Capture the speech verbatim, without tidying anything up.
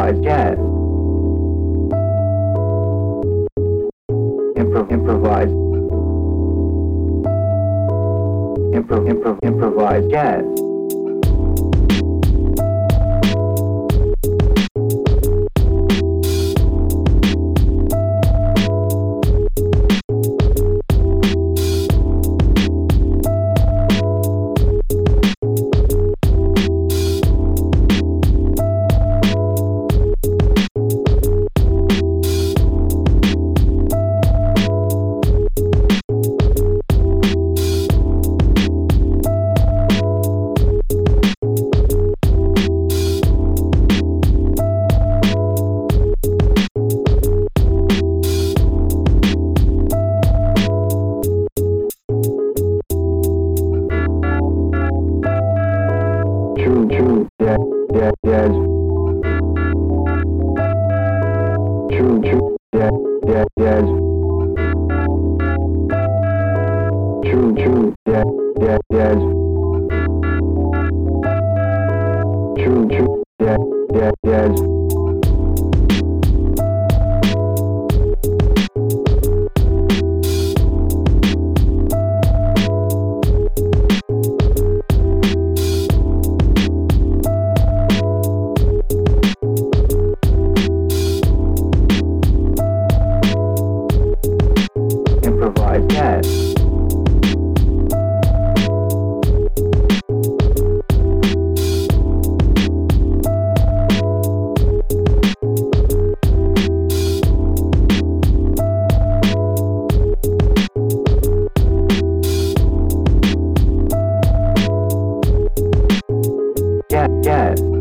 improvise jazz. Impro improvise. Impro impro improvise jazz. True, true, yeah, yeah, yes. True, true, yeah, yeah, yes. True, true, yeah, yeah, yes. True, true, yeah, yeah, yes. Improvise jazz. Jazz, jazz.